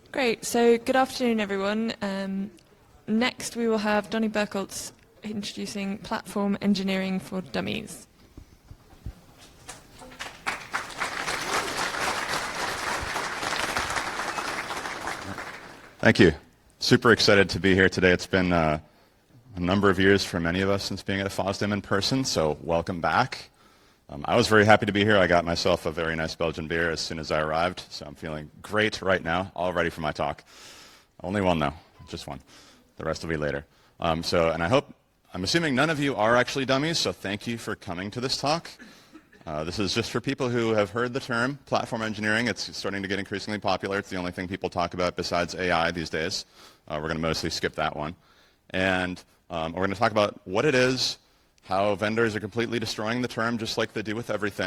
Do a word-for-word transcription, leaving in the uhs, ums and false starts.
Great. So good afternoon, everyone. Um, next, we will have Donny Burkoltz introducing Platform Engineering for Dummies. Thank you. Super excited to be here today. It's been uh, a number of years for many of us since being at FOSDEM in person, so welcome back. Um, I was very happy to be here. I got myself a very nice Belgian beer as soon as I arrived, so I'm feeling great right now, all ready for my talk. Only one though, just one. The rest will be later. Um, so, and I hope, I'm assuming none of you are actually dummies, so thank you for coming to this talk. Uh, this is just for people who have heard the term platform engineering. It's starting to get increasingly popular. It's the only thing people talk about besides A I these days. Uh, we're going to mostly skip that one. And um, we're going to talk about what it is, how vendors are completely destroying the term just like they do with everything.